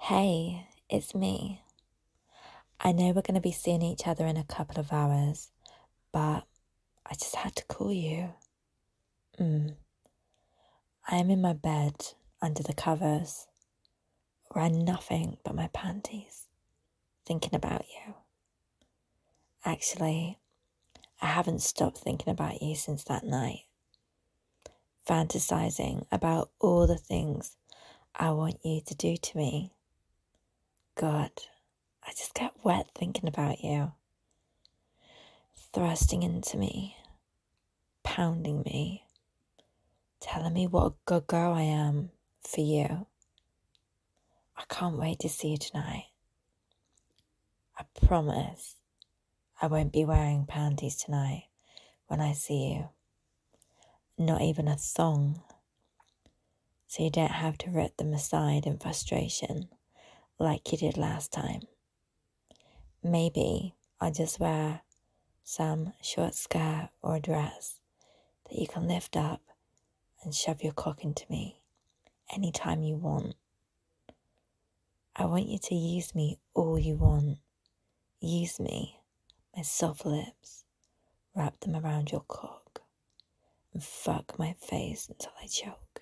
Hey, it's me. I know we're going to be seeing each other in a couple of hours, but I just had to call you. I am in my bed under the covers, wearing nothing but my panties, thinking about you. Actually, I haven't stopped thinking about you since that night, fantasizing about all the things I want you to do to me. God, I just get wet thinking about you. Thrusting into me, pounding me, telling me what a good girl I am for you. I can't wait to see you tonight. I promise I won't be wearing panties tonight when I see you. Not even a thong. So you don't have to rip them aside in frustration like you did last time. Maybe I'll just wear some short skirt or a dress that you can lift up and shove your cock into me anytime you want. I want you to use me all you want. Use me, my soft lips, wrap them around your cock, and fuck my face until I choke.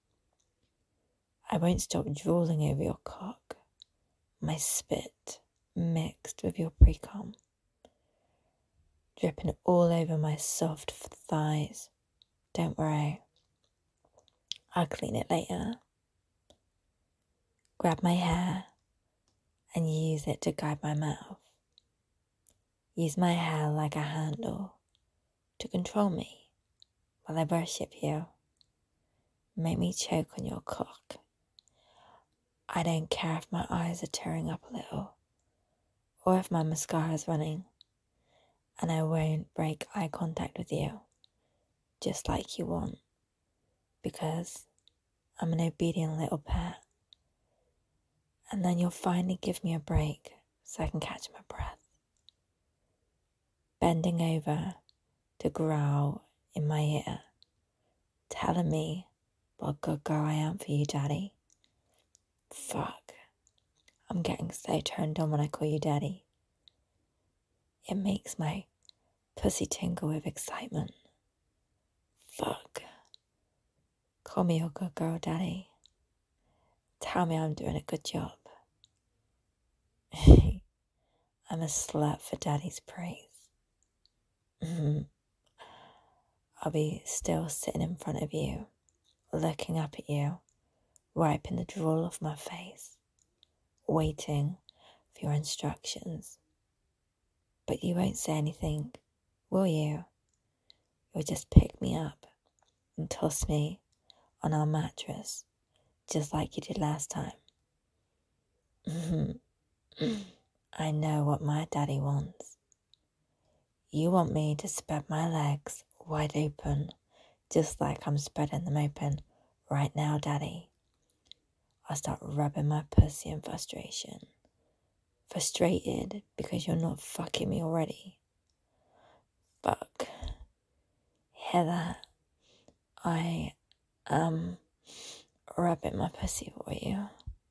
I won't stop drooling over your cock, my spit mixed with your pre-cum, dripping all over my soft thighs. Don't worry, I'll clean it later. Grab my hair and use it to guide my mouth. Use my hair like a handle to control me while I worship you. Make me choke on your cock. I don't care if my eyes are tearing up a little or if my mascara's running, and I won't break eye contact with you just like you want, because I'm an obedient little pet. And then you'll finally give me a break so I can catch my breath. Bending over to growl in my ear, telling me what a good girl I am for you, Daddy. Fuck, I'm getting so turned on when I call you Daddy. It makes my pussy tingle with excitement. Fuck. Call me a good girl, Daddy. Tell me I'm doing a good job. I'm a slut for Daddy's praise. I'll be still sitting in front of you, looking up at you, wiping the drool off my face, waiting for your instructions. But you won't say anything, will you? You'll just pick me up and toss me on our mattress, just like you did last time. I know what my daddy wants. You want me to spread my legs wide open, just like I'm spreading them open right now, Daddy. I'll start rubbing my pussy in frustration. Frustrated because you're not fucking me already. Fuck. Hear that? I am rubbing my pussy for you.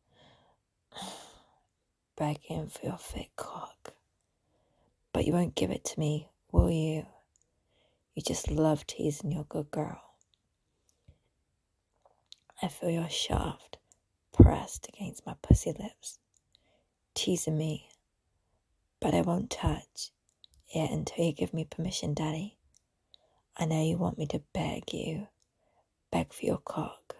Begging for your thick cock. But you won't give it to me, will you? You just love teasing your good girl. I feel your shaft pressed against my pussy lips, teasing me, but I won't touch it until you give me permission, Daddy. I know you want me to beg for your cock.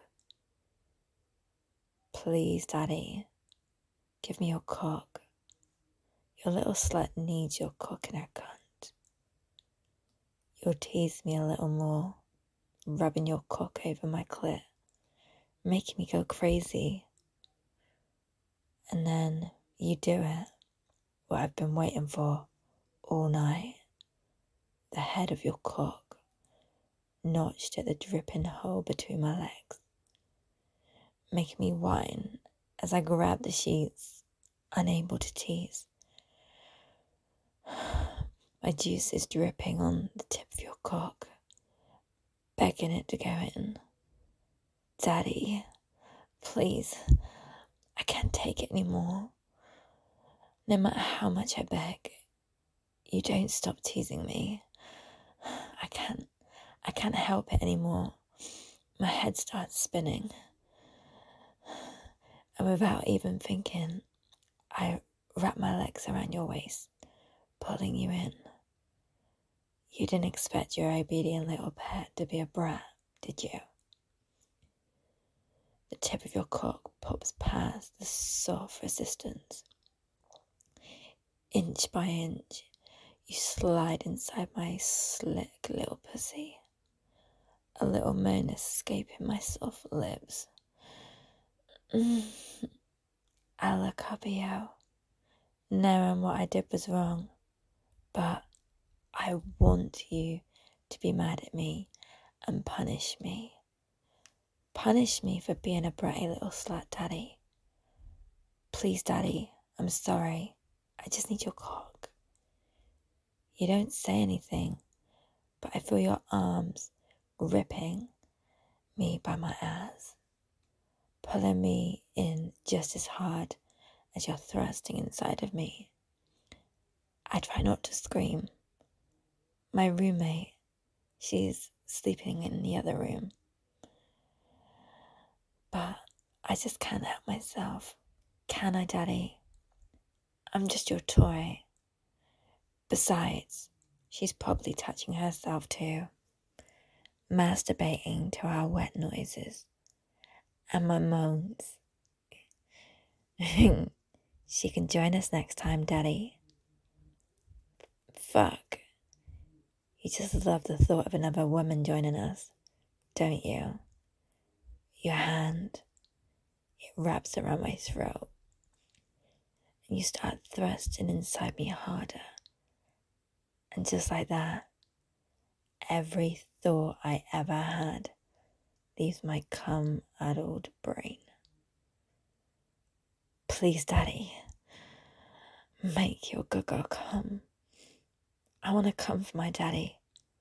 Please, Daddy, give me your cock. Your little slut needs your cock in her cunt. You'll tease me a little more, rubbing your cock over my clit, making me go crazy. And then you do it, what I've been waiting for all night. The head of your cock, notched at the dripping hole between my legs, making me whine as I grab the sheets, unable to tease. My juice is dripping on the tip of your cock, begging it to go in. Daddy, please, I can't take it anymore. No matter how much I beg, you don't stop teasing me. I can't help it anymore. My head starts spinning. And without even thinking, I wrap my legs around your waist, pulling you in. You didn't expect your obedient little pet to be a brat, did you? The tip of your cock pops past the soft resistance. Inch by inch, you slide inside my slick little pussy. A little moan escaping my soft lips. I look up at you, knowing what I did was wrong, but I want you to be mad at me and punish me. Punish me for being a bratty little slut, Daddy. Please, Daddy, I'm sorry. I just need your cock. You don't say anything, but I feel your arms gripping me by my ass, pulling me in just as hard as you're thrusting inside of me. I try not to scream. My roommate, she's sleeping in the other room. But I just can't help myself. Can I, Daddy? I'm just your toy. Besides, she's probably touching herself too, masturbating to our wet noises and my moans. She can join us next time, Daddy. Fuck. You just love the thought of another woman joining us, don't you? Your hand, it wraps around my throat, and you start thrusting inside me harder. And just like that, every thought I ever had leaves my cum-addled brain. Please, Daddy, make your gaga come. I want to come for my daddy.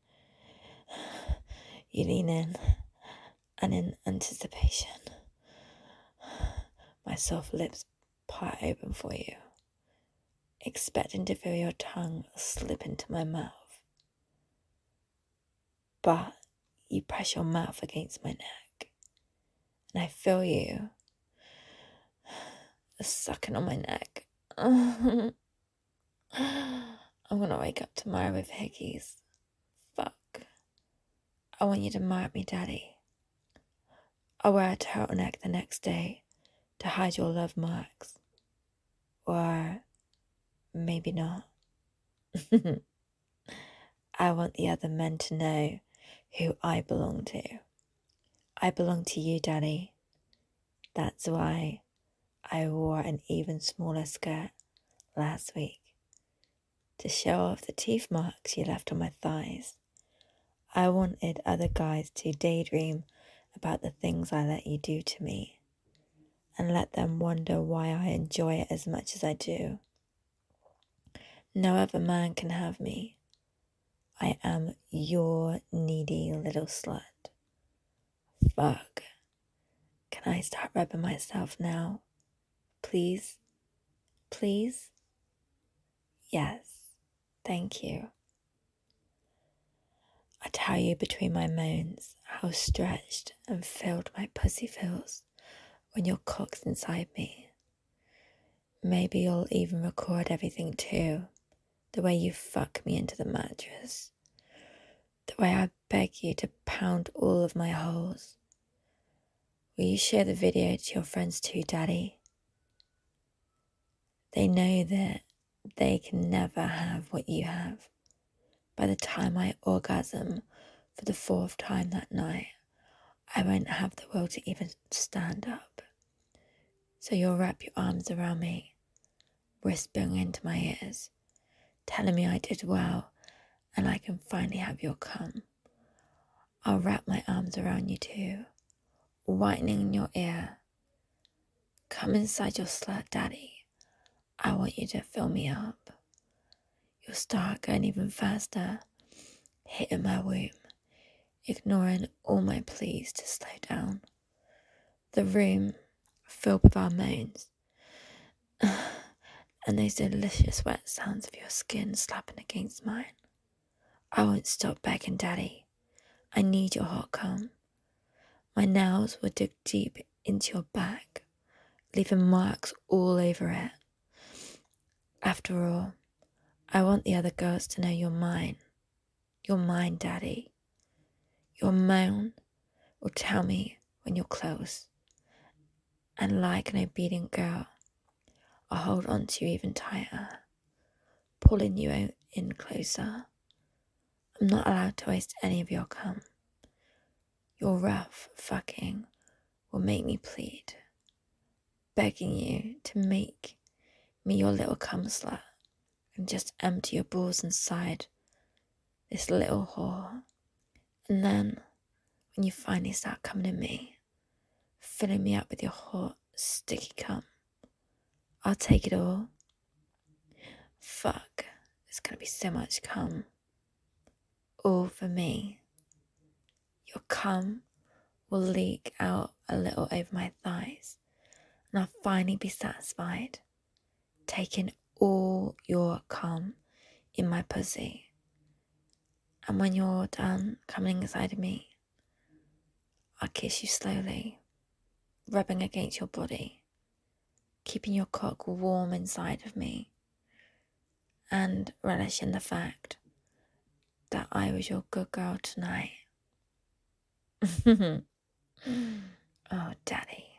You lean in, and in anticipation, my soft lips part open for you, expecting to feel your tongue slip into my mouth. But you press your mouth against my neck, and I feel you sucking on my neck. I'm gonna wake up tomorrow with hickeys. Fuck. I want you to mark me, Daddy. I'll wear a turtleneck the next day to hide your love marks. Or maybe not. I want the other men to know who I belong to. I belong to you, Daddy. That's why I wore an even smaller skirt last week, to show off the teeth marks you left on my thighs. I wanted other guys to daydream about the things I let you do to me, and let them wonder why I enjoy it as much as I do. No other man can have me. I am your needy little slut. Fuck. Can I start rubbing myself now? Please? Please? Yes. Thank you. I tell you between my moans how stretched and filled my pussy feels when your cock's inside me. Maybe you'll even record everything too. The way you fuck me into the mattress. The way I beg you to pound all of my holes. Will you share the video to your friends too, Daddy? They know that they can never have what you have. By the time I orgasm for the 4th time that night, I won't have the will to even stand up. So you'll wrap your arms around me, whispering into my ears, telling me I did well and I can finally have your cum. I'll wrap my arms around you too, whining in your ear. Come inside your slut, Daddy. I want you to fill me up. You'll start going even faster, hitting my womb, ignoring all my pleas to slow down. The room, filled with our moans, and those delicious wet sounds of your skin slapping against mine. I won't stop begging, Daddy. I need your hot cum. My nails will dig deep into your back, leaving marks all over it. After all, I want the other girls to know you're mine. You're mine, Daddy. Your moan will tell me when you're close. And like an obedient girl, I'll hold on to you even tighter, pulling you in closer. I'm not allowed to waste any of your cum. Your rough fucking will make me plead, begging you to make me your little cum slut and just empty your balls inside this little whore. And then, when you finally start coming in me, filling me up with your hot, sticky cum, I'll take it all. Fuck, there's gonna be so much cum. All for me. Your cum will leak out a little over my thighs, and I'll finally be satisfied, taking all your cum in my pussy. And when you're done coming inside of me, I'll kiss you slowly, rubbing against your body, keeping your cock warm inside of me, and relishing the fact that I was your good girl tonight. Oh, Daddy.